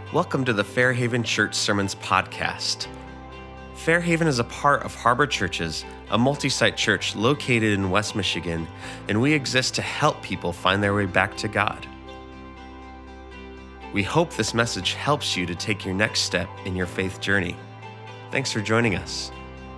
Welcome to the Fairhaven Church Sermons podcast. Fairhaven is a part of Harbor Churches, a multi-site church located in West Michigan, and we exist to help people find their way back to God. We hope this message helps you to take your next step in your faith journey. Thanks for joining us.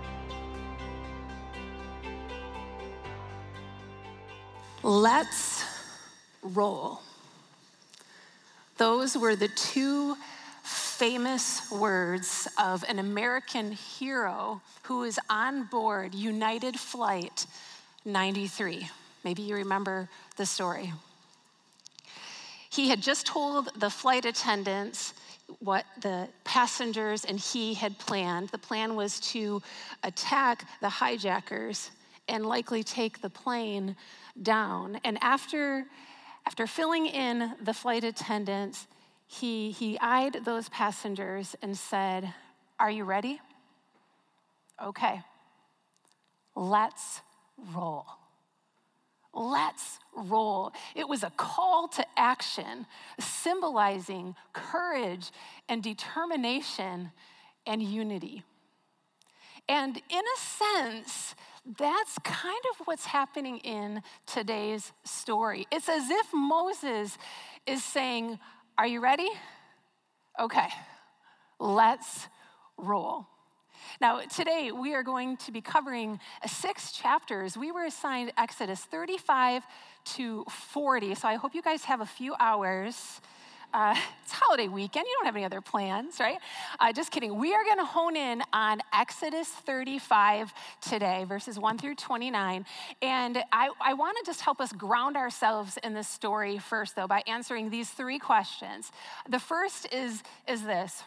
Let's roll. Those were the two famous words of an American hero who was on board United Flight 93. Maybe you remember the story. He had just told the flight attendants what the passengers and he had planned. The plan was to attack the hijackers and likely take the plane down. And after filling in the flight attendants, he eyed those passengers and said, "Are you ready? Okay, let's roll. Let's roll." It was a call to action, symbolizing courage and determination and unity. And in a sense, that's kind of what's happening in today's story. It's as if Moses is saying, "Are you ready? Okay, let's roll." Now, today we are going to be covering 6 chapters. We were assigned Exodus 35 to 40, so I hope you guys have a few hours. It's holiday weekend. You don't have any other plans, right? Just kidding. We are going to hone in on Exodus 35 today, verses 1 through 29. And I want to just help us ground ourselves in this story first, though, by answering these 3 questions. The first is this.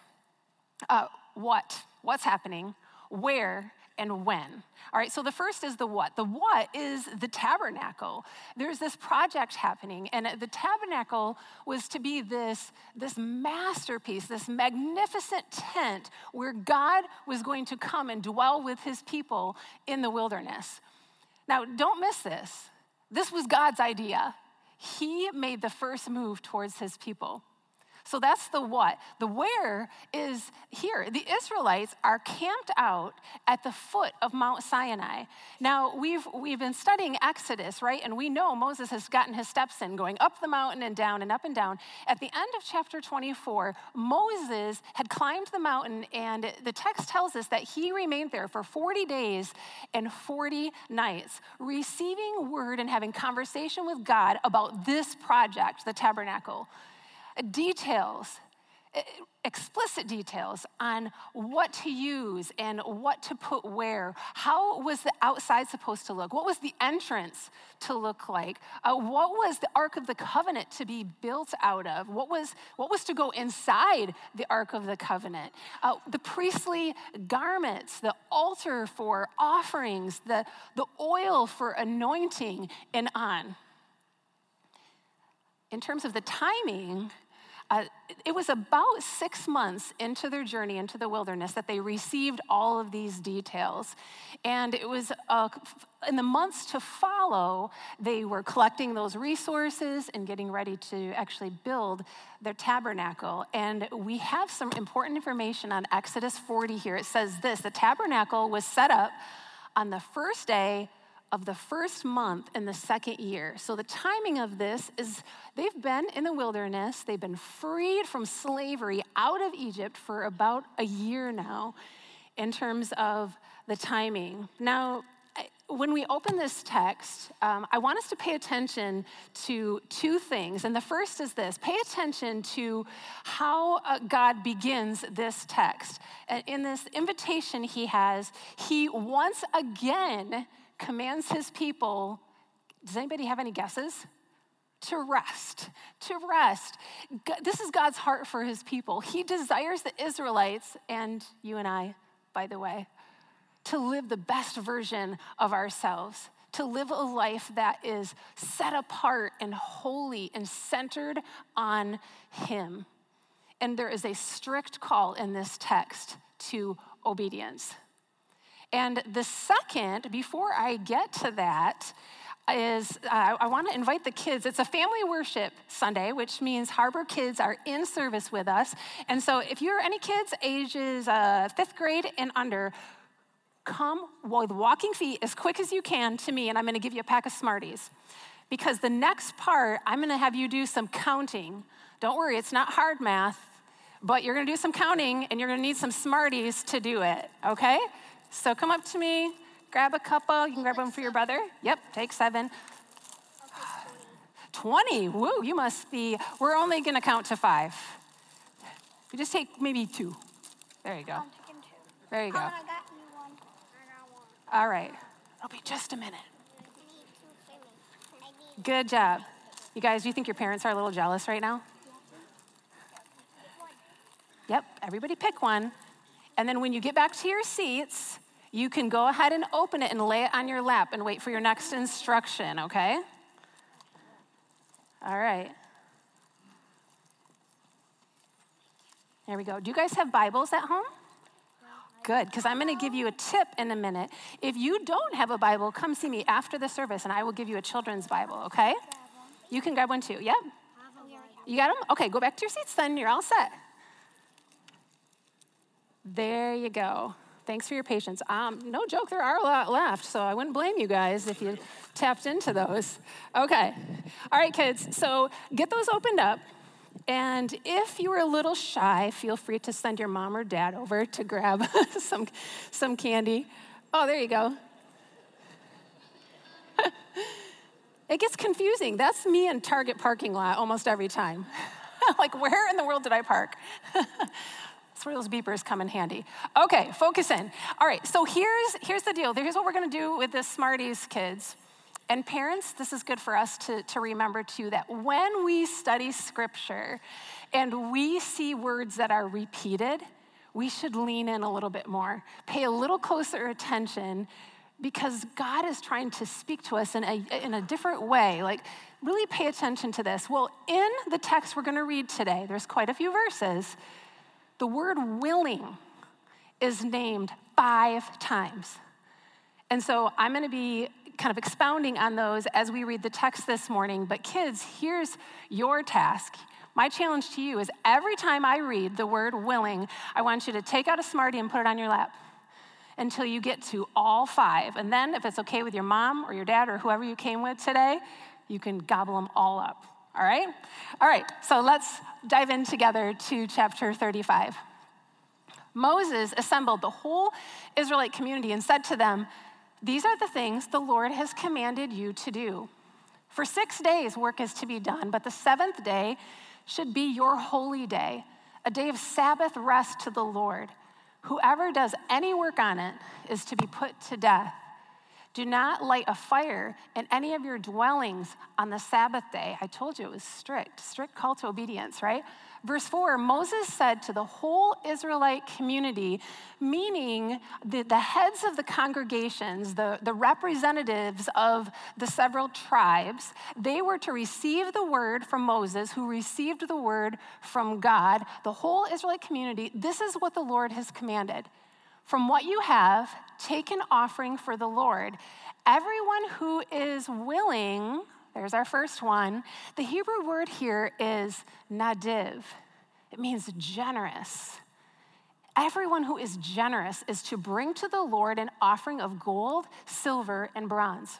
What's happening? Where? And when? All right, so the first is the what. The what is the tabernacle. There's this project happening, and the tabernacle was to be this masterpiece, this magnificent tent where God was going to come and dwell with his people in the wilderness. Now, don't miss this. This was God's idea. He made the first move towards his people. So that's the what. The where is here. The Israelites are camped out at the foot of Mount Sinai. Now, we've been studying Exodus, right? And we know Moses has gotten his steps in, going up the mountain and down and up and down. At the end of chapter 24, Moses had climbed the mountain, and the text tells us that he remained there for 40 days and 40 nights, receiving word and having conversation with God about this project, the tabernacle. Details, explicit details on what to use and what to put where. How was the outside supposed to look? What was the entrance to look like? What was the Ark of the Covenant to be built out of? What was to go inside the Ark of the Covenant? The priestly garments, the altar for offerings, the oil for anointing, and on. In terms of the timing, it was about 6 months into their journey into the wilderness that they received all of these details. And it was in the months to follow, they were collecting those resources and getting ready to actually build their tabernacle. And we have some important information on Exodus 40 here. It says this: the tabernacle was set up on the first day of the first month in the second year. So the timing of this is they've been in the wilderness. They've been freed from slavery out of Egypt for about a year now in terms of the timing. Now, when we open this text, I want us to pay attention to 2 things. And the first is this: pay attention to how God begins this text. In this invitation he once again commands his people, does anybody have any guesses? To rest. This is God's heart for his people. He desires the Israelites, and you and I, by the way, to live the best version of ourselves, to live a life that is set apart and holy and centered on him. And there is a strict call in this text to obedience. And the second, before I get to that, is I want to invite the kids. It's a family worship Sunday, which means Harbor kids are in service with us. And so if you're any kids ages 5th grade and under, come with walking feet as quick as you can to me, and I'm going to give you a pack of Smarties. Because the next part, I'm going to have you do some counting. Don't worry, it's not hard math, but you're going to do some counting, and you're going to need some Smarties to do it, okay? So come up to me, grab a couple. You can grab one for your brother. Yep, take 7. 20, woo, you must be. We're only going to count to 5. You just take maybe 2. There you go. I'm taking 2. There you go. I got you one. I got one. All right, it'll be just a minute. I need 2 finish. Good job. You guys, do you think your parents are a little jealous right now? Yep, everybody pick one. And then when you get back to your seats, you can go ahead and open it and lay it on your lap and wait for your next instruction, okay? All right. There we go. Do you guys have Bibles at home? Good, because I'm going to give you a tip in a minute. If you don't have a Bible, come see me after the service, and I will give you a children's Bible, okay? You can grab one too. Yep. You got them? Okay, go back to your seats then. You're all set. There you go. Thanks for your patience. No joke, there are a lot left, so I wouldn't blame you guys if you tapped into those. Okay. All right, kids, so get those opened up. And if you were a little shy, feel free to send your mom or dad over to grab some candy. Oh, there you go. It gets confusing. That's me in Target parking lot almost every time. Like, where in the world did I park? That's where those beepers come in handy. Okay, focus in. All right, so here's the deal. Here's what we're going to do with this Smarties, kids. And parents, this is good for us to remember too, that when we study scripture and we see words that are repeated, we should lean in a little bit more, pay a little closer attention, because God is trying to speak to us in a different way. Like, really pay attention to this. Well, in the text we're going to read today, there's quite a few verses. The word willing is named 5 times. And so I'm going to be kind of expounding on those as we read the text this morning. But kids, here's your task. My challenge to you is every time I read the word willing, I want you to take out a Smartie and put it on your lap until you get to all 5. And then if it's okay with your mom or your dad or whoever you came with today, you can gobble them all up. All right? All right, so let's dive in together to chapter 35. Moses assembled the whole Israelite community and said to them, "These are the things the Lord has commanded you to do. For 6 days work is to be done, but the 7th day should be your holy day, a day of Sabbath rest to the Lord. Whoever does any work on it is to be put to death. Do not light a fire in any of your dwellings on the Sabbath day." I told you it was strict call to obedience, right? Verse 4, Moses said to the whole Israelite community, meaning the heads of the congregations, the representatives of the several tribes, they were to receive the word from Moses, who received the word from God. The whole Israelite community, this is what the Lord has commanded. From what you have, take an offering for the Lord. Everyone who is willing, there's our first one. The Hebrew word here is nadiv. It means generous. Everyone who is generous is to bring to the Lord an offering of gold, silver, and bronze.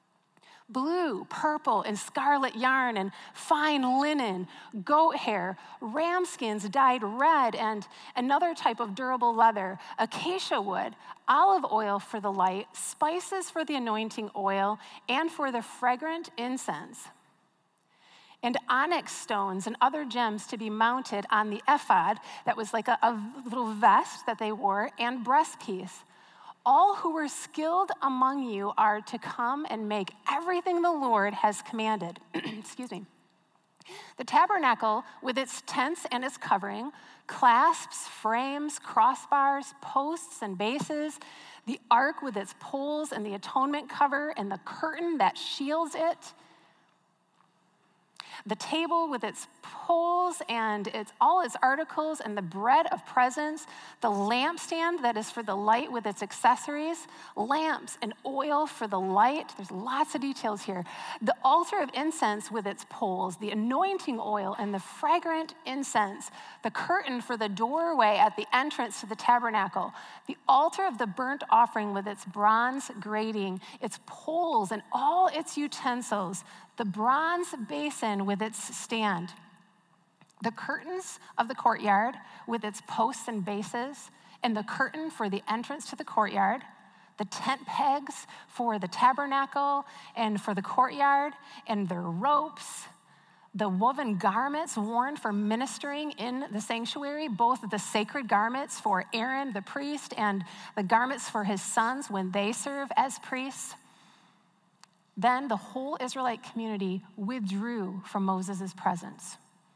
Blue, purple, and scarlet yarn, and fine linen, goat hair, ram skins dyed red, and another type of durable leather, acacia wood, olive oil for the light, spices for the anointing oil, and for the fragrant incense, and onyx stones and other gems to be mounted on the ephod, that was like a little vest that they wore, and breastpiece. All who were skilled among you are to come and make everything the Lord has commanded. Excuse me. The tabernacle with its tents and its covering, clasps, frames, crossbars, posts, and bases, the ark with its poles and the atonement cover and the curtain that shields it. The table with its poles and all its articles, and the bread of presence, the lampstand that is for the light with its accessories, lamps and oil for the light. There's lots of details here. The altar of incense with its poles, the anointing oil and the fragrant incense, the curtain for the doorway at the entrance to the tabernacle, the altar of the burnt offering with its bronze grating, its poles and all its utensils, the bronze basin with its stand, the curtains of the courtyard with its posts and bases, and the curtain for the entrance to the courtyard, the tent pegs for the tabernacle and for the courtyard, and their ropes, the woven garments worn for ministering in the sanctuary, both the sacred garments for Aaron the priest and the garments for his sons when they serve as priests. Then the whole Israelite community withdrew from Moses' presence.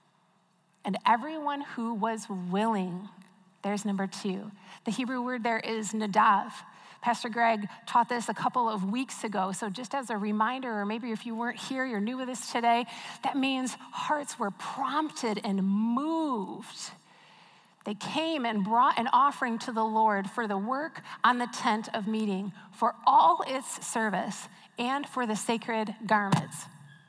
And everyone who was willing, there's number 2. The Hebrew word there is nadav. Pastor Greg taught this a couple of weeks ago. So just as a reminder, or maybe if you weren't here, you're new with this today, that means hearts were prompted and moved. They came and brought an offering to the Lord for the work on the tent of meeting, for all its service, and for the sacred garments.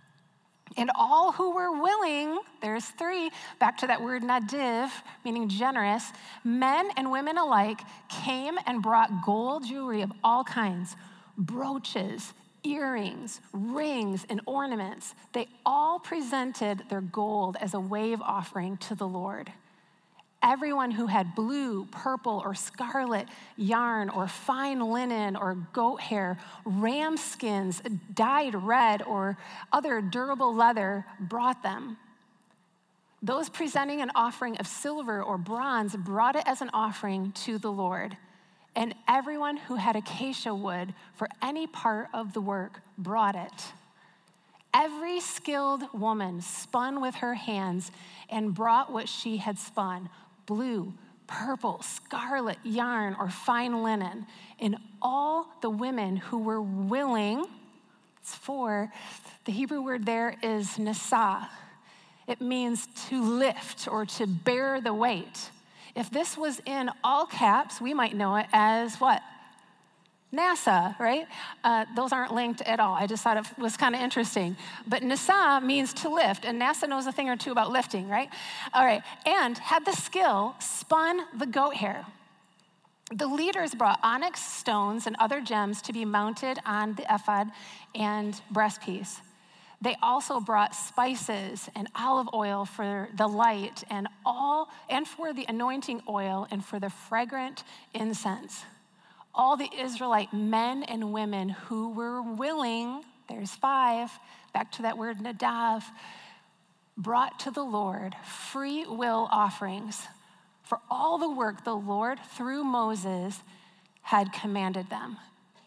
And all who were willing, there's 3, back to that word nadiv, meaning generous, men and women alike came and brought gold jewelry of all kinds, brooches, earrings, rings, and ornaments. They all presented their gold as a wave offering to the Lord. Everyone who had blue, purple, or scarlet yarn, or fine linen, or goat hair, ram skins dyed red, or other durable leather brought them. Those presenting an offering of silver or bronze brought it as an offering to the Lord. And everyone who had acacia wood for any part of the work brought it. Every skilled woman spun with her hands and brought what she had spun: blue, purple, scarlet yarn, or fine linen. And all the women who were willing, it's 4, the Hebrew word there is nasa. It means to lift or to bear the weight. If this was in all caps, we might know it as what? NASA, right? Those aren't linked at all. I just thought it was kind of interesting. But Nasa means to lift, and NASA knows a thing or two about lifting, right? All right, and had the skill, spun the goat hair. The leaders brought onyx stones and other gems to be mounted on the ephod and breastpiece. They also brought spices and olive oil for the light and for the anointing oil and for the fragrant incense. All the Israelite men and women who were willing, there's 5, back to that word nadav, brought to the Lord free will offerings for all the work the Lord, through Moses, had commanded them.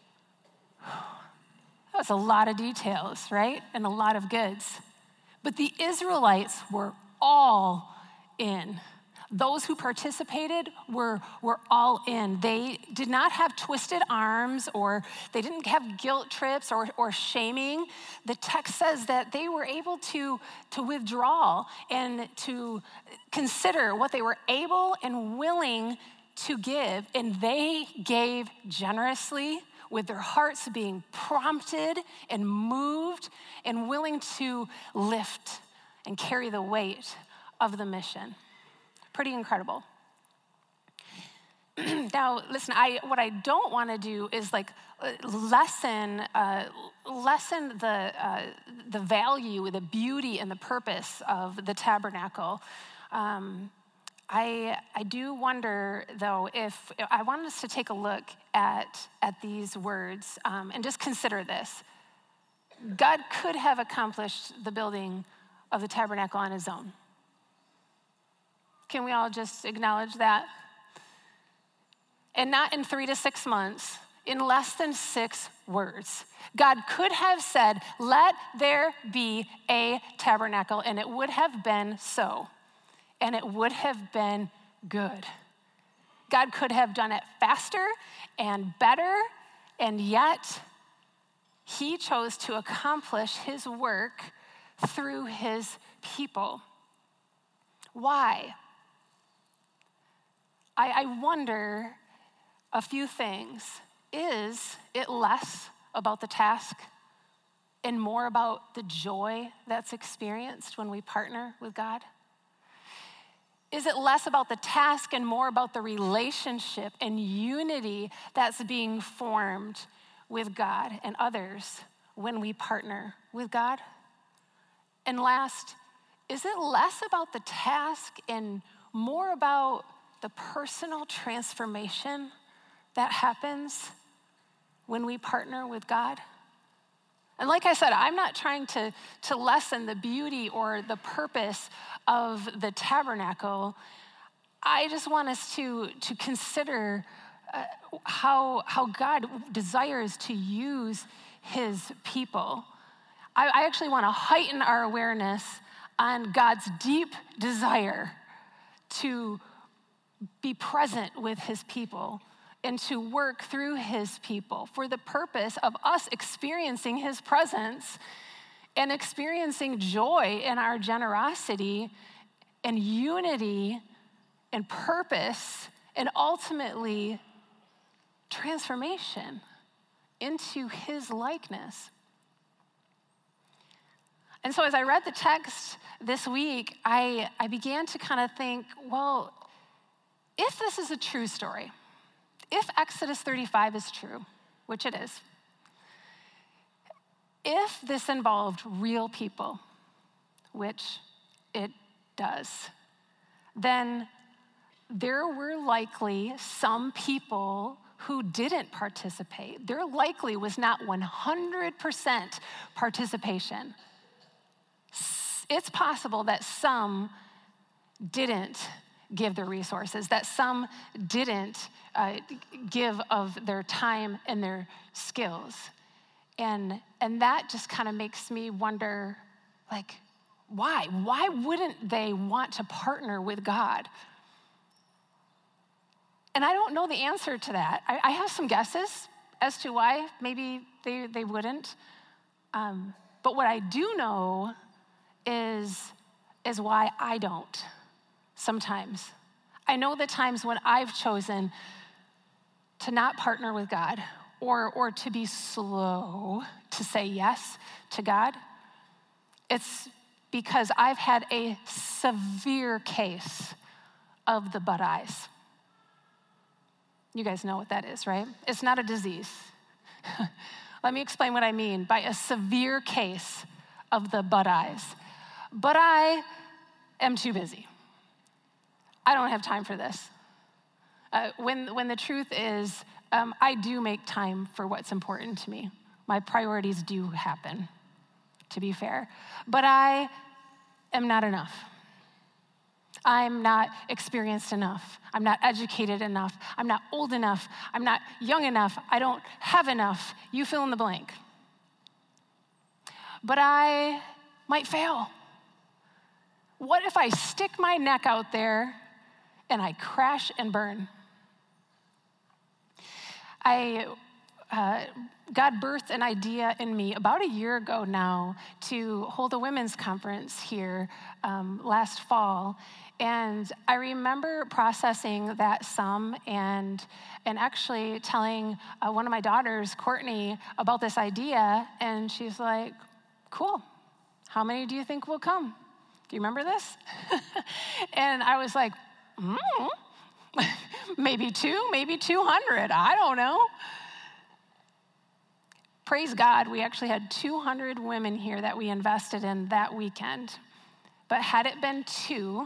That was a lot of details, right? And a lot of goods. But the Israelites were all in. Those who participated were all in. They did not have twisted arms, or they didn't have guilt trips or shaming. The text says that they were able to withdraw and to consider what they were able and willing to give, and they gave generously, with their hearts being prompted and moved and willing to lift and carry the weight of the mission. Pretty incredible. Now, listen, what I don't want to do is lessen the value, the beauty, and the purpose of the tabernacle. I do wonder, though, if I want us to take a look at these words and just consider this. God could have accomplished the building of the tabernacle on his own. Can we all just acknowledge that? And not in 3 to 6 months, in less than 6 words. God could have said, "Let there be a tabernacle," and it would have been so. And it would have been good. God could have done it faster and better, and yet he chose to accomplish his work through his people. Why? I wonder a few things. Is it less about the task and more about the joy that's experienced when we partner with God? Is it less about the task and more about the relationship and unity that's being formed with God and others when we partner with God? And last, is it less about the task and more about the personal transformation that happens when we partner with God? And like I said, I'm not trying to lessen the beauty or the purpose of the tabernacle. I just want us to consider how God desires to use his people. I actually want to heighten our awareness on God's deep desire to be present with his people and to work through his people for the purpose of us experiencing his presence and experiencing joy in our generosity and unity and purpose and ultimately transformation into his likeness. And so as I read the text this week, I began to kind of think, well, if this is a true story, if Exodus 35 is true, which it is, if this involved real people, which it does, then there were likely some people who didn't participate. There likely was not 100% participation. It's possible that some didn't give their resources, that some didn't give of their time and their skills. And that just kind of makes me wonder, like, why? Why wouldn't they want to partner with God? And I don't know the answer to that. I have some guesses as to why maybe they wouldn't. But what I do know is why I don't sometimes. I know the times when I've chosen to not partner with God or to be slow to say yes to God. It's because I've had a severe case of the butt eyes. You guys know what that is, right? It's not a disease. Let me explain what I mean by a severe case of the butt eyes. But I am too busy. I don't have time for this. When the truth is, I do make time for what's important to me. My priorities do happen, to be fair. But I am not enough. I'm not experienced enough. I'm not educated enough. I'm not old enough. I'm not young enough. I don't have enough. You fill in the blank. But I might fail. What if I stick my neck out there and I crash and burn? God birthed an idea in me about a year ago now to hold a women's conference here last fall. And I remember processing that some and actually telling one of my daughters, Courtney, about this idea. And she's like, cool. How many do you think will come? Do you remember this? And I was like, maybe 2, maybe 200. I don't know. Praise God, we actually had 200 women here that we invested in that weekend. But had it been 2,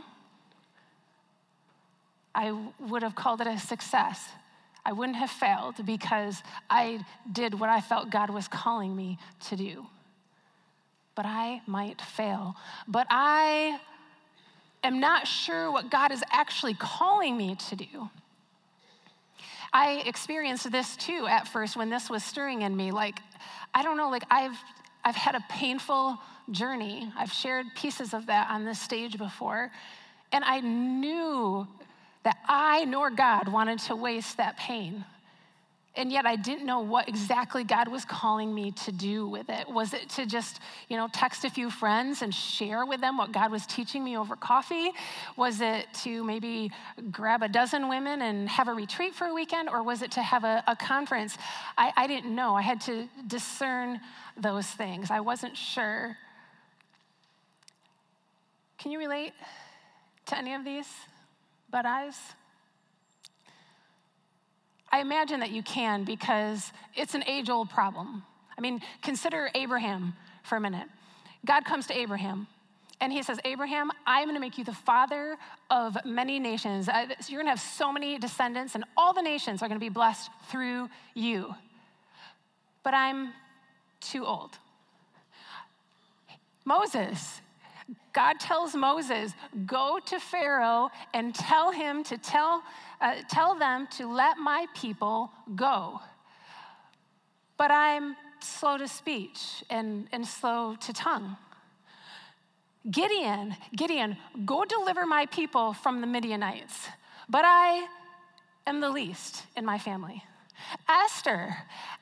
I would have called it a success. I wouldn't have failed because I did what I felt God was calling me to do. But I might fail. But I am not sure what God is actually calling me to do. I experienced this too at first when this was stirring in me. Like, I don't know, like I've had a painful journey. I've shared pieces of that on this stage before. And I knew that I nor God wanted to waste that pain. And yet I didn't know what exactly God was calling me to do with it. Was it to just, text a few friends and share with them what God was teaching me over coffee? Was it to maybe grab a dozen women and have a retreat for a weekend? Or was it to have a conference? I didn't know. I had to discern those things. I wasn't sure. Can you relate to any of these but eyes? I imagine that you can, because it's an age-old problem. I mean, consider Abraham for a minute. God comes to Abraham, and he says, Abraham, I'm going to make you the father of many nations. So you're going to have so many descendants, and all the nations are going to be blessed through you. But I'm too old. Moses, God tells Moses, go to Pharaoh and tell him to tell them to let my people go. But I'm slow to speech and slow to tongue. Gideon, go deliver my people from the Midianites. But I am the least in my family. Esther,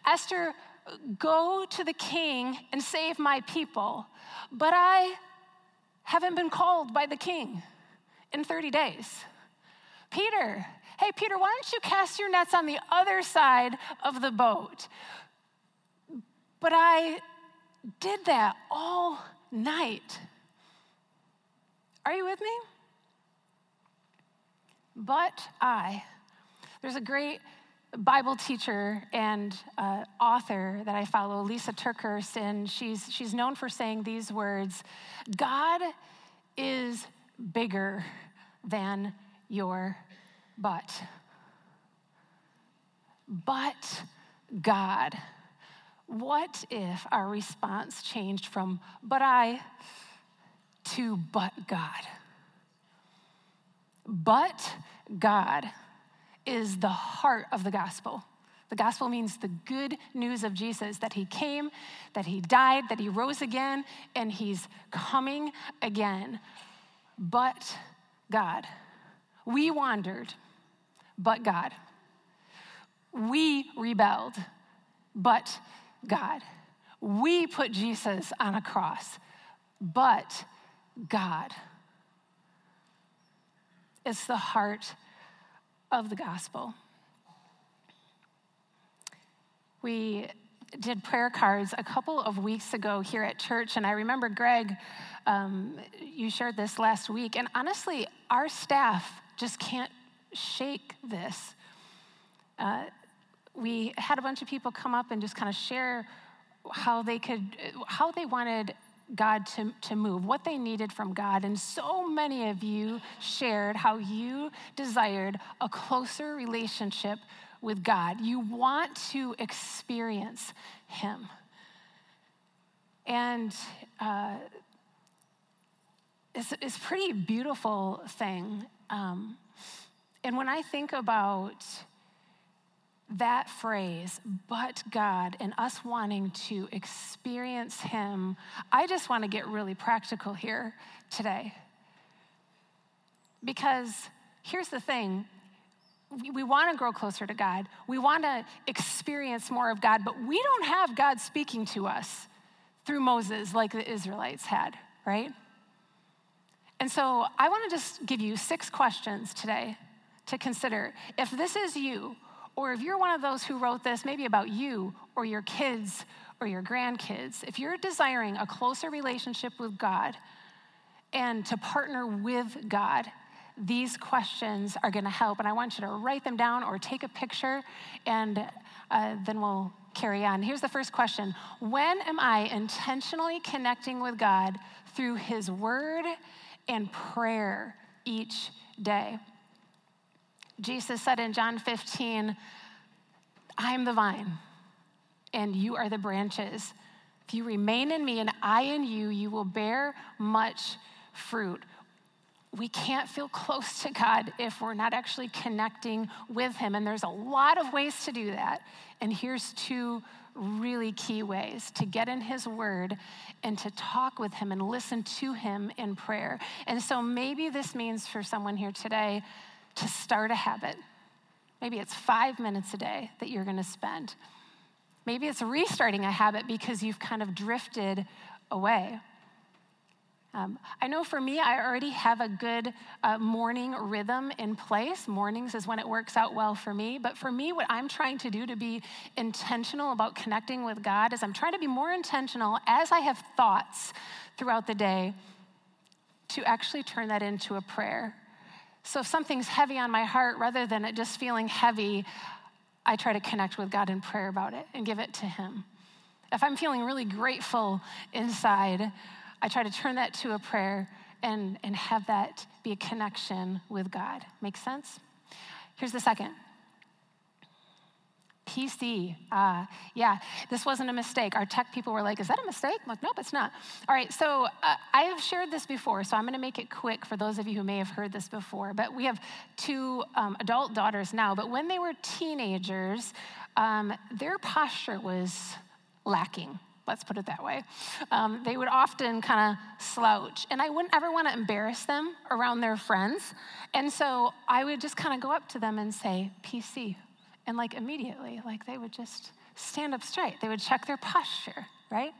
go to the king and save my people. But I haven't been called by the king in 30 days. Peter, hey, Peter, why don't you cast your nets on the other side of the boat? But I did that all night. Are you with me? But there's a great Bible teacher and author that I follow, Lisa TerKeurst, and she's known for saying these words: God is bigger than your but. But God. What if our response changed from but I to but God? But God is the heart of the gospel. The gospel means the good news of Jesus, that he came, that he died, that he rose again, and he's coming again. But God. We wandered, but God. We rebelled, but God. We put Jesus on a cross, but God. It's the heart of the gospel. We did prayer cards a couple of weeks ago here at church, and I remember, Greg, you shared this last week, and honestly, our staff just can't shake this. We had a bunch of people come up and just kind of share how they wanted God to move, what they needed from God. And so many of you shared how you desired a closer relationship with God. You want to experience him. And it's a pretty beautiful thing. And when I think about that phrase, but God, and us wanting to experience him, I just want to get really practical here today. Because here's the thing, we want to grow closer to God. We want to experience more of God, but we don't have God speaking to us through Moses like the Israelites had, right? And so I want to just give you 6 questions today to consider. If this is you, or if you're one of those who wrote this, maybe about you or your kids or your grandkids, if you're desiring a closer relationship with God and to partner with God, these questions are going to help. And I want you to write them down or take a picture, and then we'll carry on. Here's the first question. When am I intentionally connecting with God through his word and prayer each day? Jesus said in John 15, I am the vine, and you are the branches. If you remain in me and I in you, you will bear much fruit. We can't feel close to God if we're not actually connecting with him, and there's a lot of ways to do that. And here's 2 really key ways: to get in his word and to talk with him and listen to him in prayer. And so maybe this means for someone here today to start a habit. Maybe it's 5 minutes a day that you're going to spend. Maybe it's restarting a habit because you've kind of drifted away. I know for me, I already have a good morning rhythm in place. Mornings is when it works out well for me. But for me, what I'm trying to do to be intentional about connecting with God is I'm trying to be more intentional as I have thoughts throughout the day to actually turn that into a prayer. So if something's heavy on my heart, rather than it just feeling heavy, I try to connect with God in prayer about it and give it to him. If I'm feeling really grateful inside, I try to turn that to a prayer and have that be a connection with God. Make sense? Here's the second. PC. Yeah, this wasn't a mistake. Our tech people were like, is that a mistake? I'm like, nope, it's not. All right, so I have shared this before, so I'm going to make it quick for those of you who may have heard this before. But we have 2 adult daughters now. But when they were teenagers, their posture was lacking. Let's put it that way. They would often kind of slouch, and I wouldn't ever want to embarrass them around their friends. And so I would just kind of go up to them and say, PC. And like immediately, like they would just stand up straight. They would check their posture, right?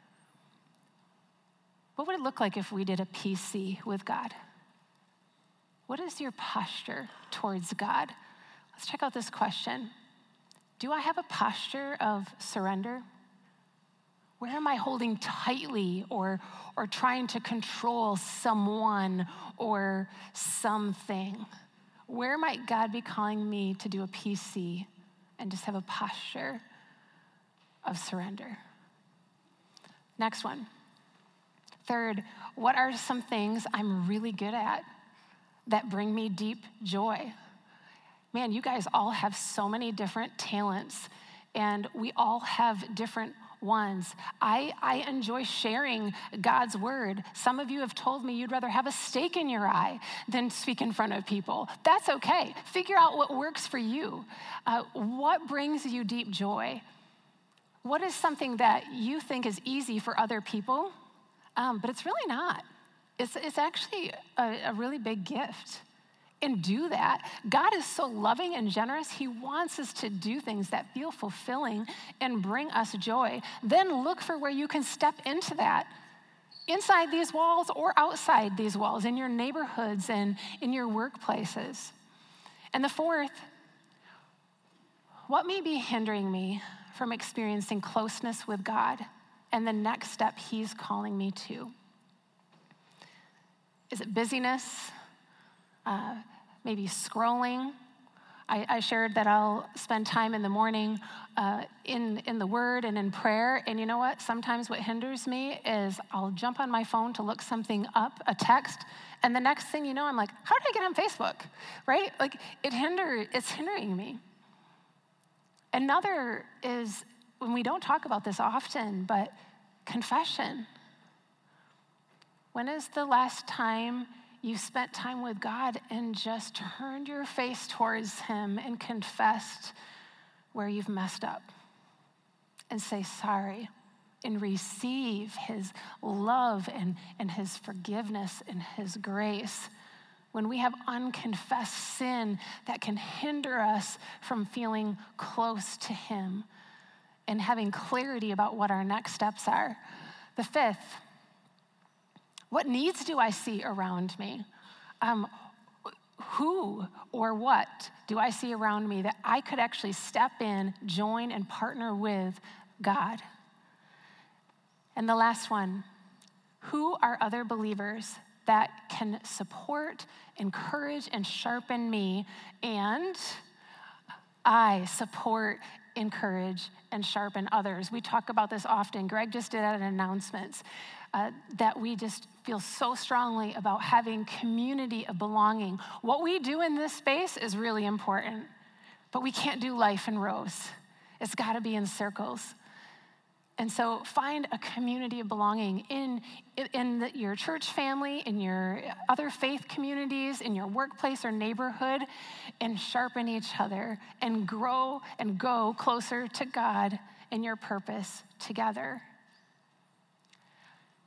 What would it look like if we did a PC with God? What is your posture towards God? Let's check out this question. Do I have a posture of surrender? Where am I holding tightly or trying to control someone or something? Where might God be calling me to do a PC and just have a posture of surrender? Next one. Third, what are some things I'm really good at that bring me deep joy? Man, you guys all have so many different talents, and we all have different ones. I enjoy sharing God's word. Some of you have told me you'd rather have a stake in your eye than speak in front of people. That's okay. Figure out what works for you. What brings you deep joy? What is something that you think is easy for other people, but it's really not? It's actually a really big gift. And do that. God is so loving and generous. He wants us to do things that feel fulfilling and bring us joy. Then look for where you can step into that, inside these walls or outside these walls, in your neighborhoods and in your workplaces. And the fourth, what may be hindering me from experiencing closeness with God and the next step he's calling me to? Is it busyness? Maybe scrolling. I shared that I'll spend time in the morning in the Word and in prayer. And you know what? Sometimes what hinders me is I'll jump on my phone to look something up, a text, and the next thing you know, I'm like, how did I get on Facebook? Right? Like it's hindering me. Another is, when we don't talk about this often, but confession. When is the last time you spent time with God and just turned your face towards him and confessed where you've messed up and say sorry and receive his love and his forgiveness and his grace? When we have unconfessed sin that can hinder us from feeling close to him and having clarity about what our next steps are. The fifth, what needs do I see around me? Who or what do I see around me that I could actually step in, join, and partner with God? And the last one, who are other believers that can support, encourage, and sharpen me, and I support, encourage, and sharpen others? We talk about this often. Greg just did at announcements that we just feel so strongly about having community of belonging. What we do in this space is really important, but we can't do life in rows. It's got to be in circles. And so find a community of belonging in your church family, in your other faith communities, in your workplace or neighborhood, and sharpen each other and grow and go closer to God and your purpose together.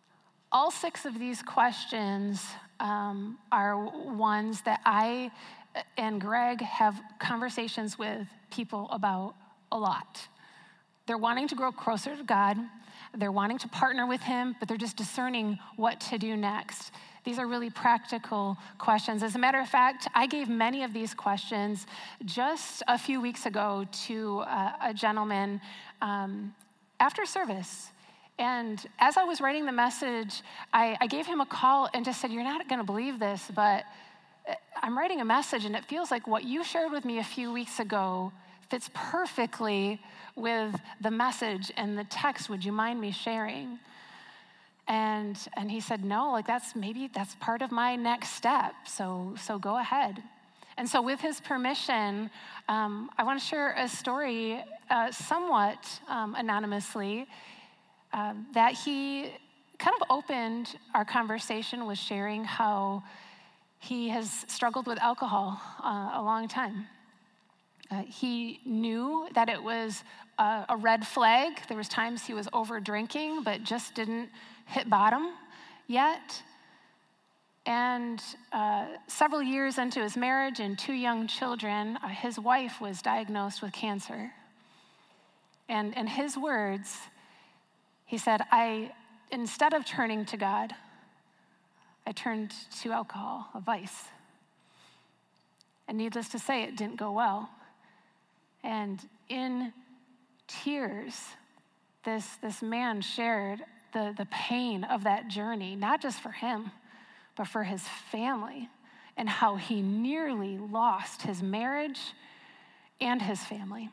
All 6 of these questions are ones that I and Greg have conversations with people about a lot. They're wanting to grow closer to God. They're wanting to partner with him, but they're just discerning what to do next. These are really practical questions. As a matter of fact, I gave many of these questions just a few weeks ago to a gentleman after service. And as I was writing the message, I gave him a call and just said, "You're not going to believe this, but I'm writing a message, and it feels like what you shared with me a few weeks ago fits perfectly with the message and the text. Would you mind me sharing?" And he said, "No, like that's part of my next step. So go ahead." And so with his permission, I want to share a story somewhat anonymously that he kind of opened our conversation with sharing how he has struggled with alcohol a long time. He knew that it was a red flag. There was times he was over drinking, but just didn't hit bottom yet. And several years into his marriage and 2 young children, his wife was diagnosed with cancer. And in his words, he said, instead of turning to God, I turned to alcohol, a vice. And needless to say, it didn't go well. And in tears, this man shared the pain of that journey, not just for him, but for his family, and how he nearly lost his marriage and his family.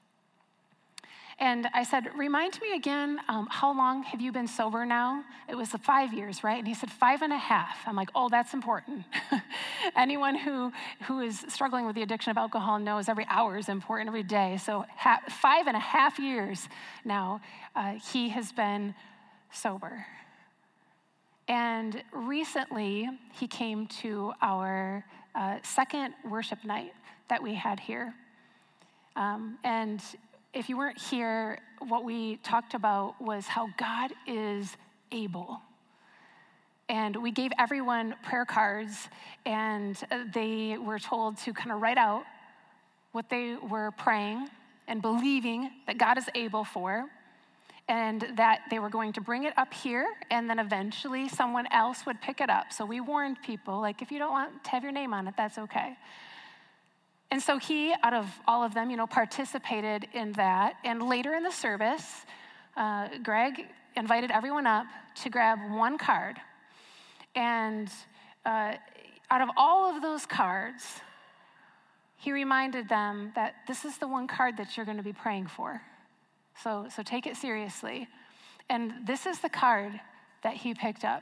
And I said, "Remind me again, how long have you been sober now?" It was 5 years, right? And he said, 5.5. I'm like, "Oh, that's important." Anyone who is struggling with the addiction of alcohol knows every hour is important, every day. So 5.5 years now, he has been sober. And recently, he came to our second worship night that we had here. And if you weren't here, what we talked about was how God is able. And we gave everyone prayer cards, and they were told to kind of write out what they were praying and believing that God is able for, and that they were going to bring it up here, and then eventually someone else would pick it up. So we warned people, like, if you don't want to have your name on it, that's okay. And so he, out of all of them, participated in that. And later in the service, Greg invited everyone up to grab one card. And out of all of those cards, he reminded them that this is the one card that you're going to be praying for. So take it seriously. And this is the card that he picked up.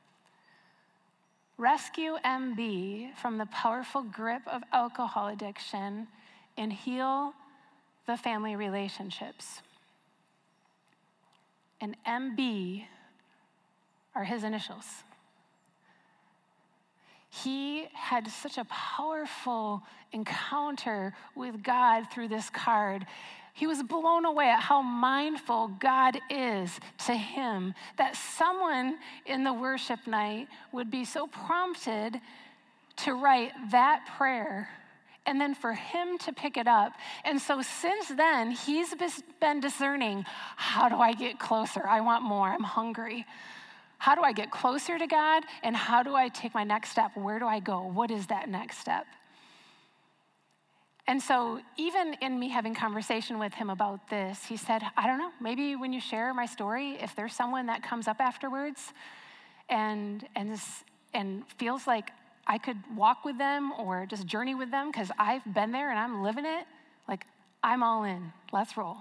Rescue MB from the powerful grip of alcohol addiction and heal the family relationships. And MB are his initials. He had such a powerful encounter with God through this card. He was blown away at how mindful God is to him, that someone in the worship night would be so prompted to write that prayer and then for him to pick it up. And so since then, he's been discerning, how do I get closer? I want more. I'm hungry. How do I get closer to God? And how do I take my next step? Where do I go? What is that next step? And so even in me having conversation with him about this, he said, I don't know, maybe when you share my story, if there's someone that comes up afterwards and feels like I could walk with them or just journey with them because I've been there and I'm living it, like I'm all in. Let's roll.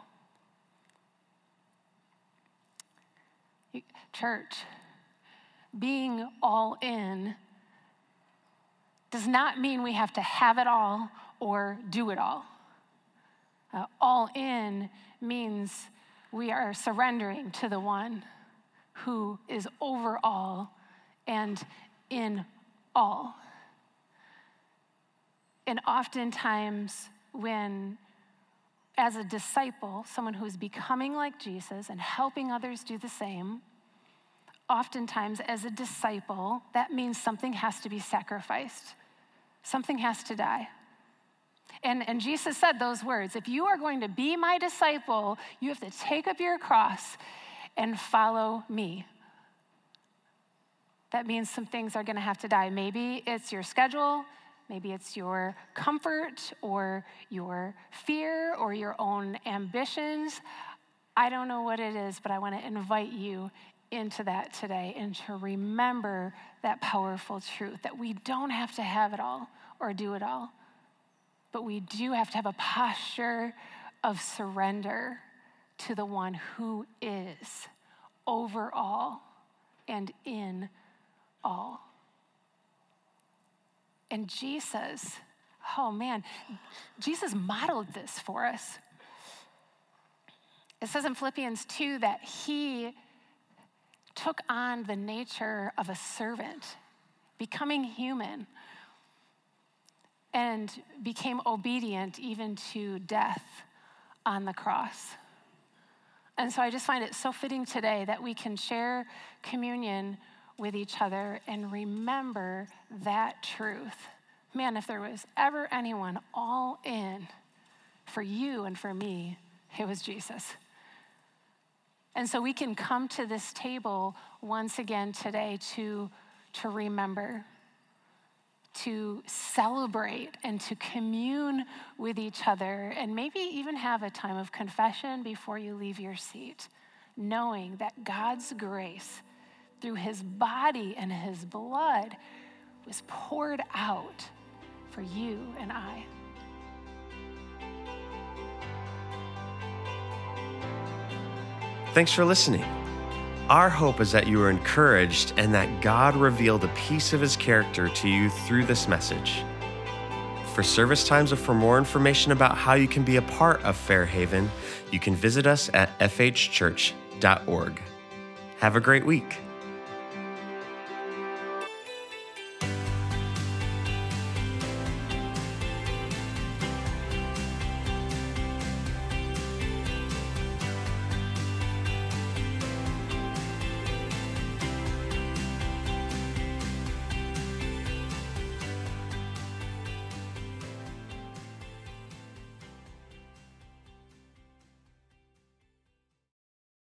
Church, being all in does not mean we have to have it all or do it all. All in means we are surrendering to the one who is over all and in all. And oftentimes when, as a disciple, someone who's becoming like Jesus and helping others do the same, oftentimes as a disciple, that means something has to be sacrificed. Something has to die. And Jesus said those words, if you are going to be my disciple, you have to take up your cross and follow me. That means some things are going to have to die. Maybe it's your schedule, maybe it's your comfort or your fear or your own ambitions. I don't know what it is, but I want to invite you into that today and to remember that powerful truth that we don't have to have it all or do it all, but we do have to have a posture of surrender to the one who is over all and in all. And Jesus, oh man, Jesus modeled this for us. It says in Philippians 2 that he took on the nature of a servant, becoming human, and became obedient even to death on the cross. And so I just find it so fitting today that we can share communion with each other and remember that truth. Man, if there was ever anyone all in for you and for me, it was Jesus. And so we can come to this table once again today to remember, to celebrate, and to commune with each other, and maybe even have a time of confession before you leave your seat, knowing that God's grace through his body and his blood was poured out for you and I. Thanks for listening. Our hope is that you are encouraged and that God revealed a piece of his character to you through this message. For service times or for more information about how you can be a part of Fairhaven, you can visit us at fhchurch.org. Have a great week.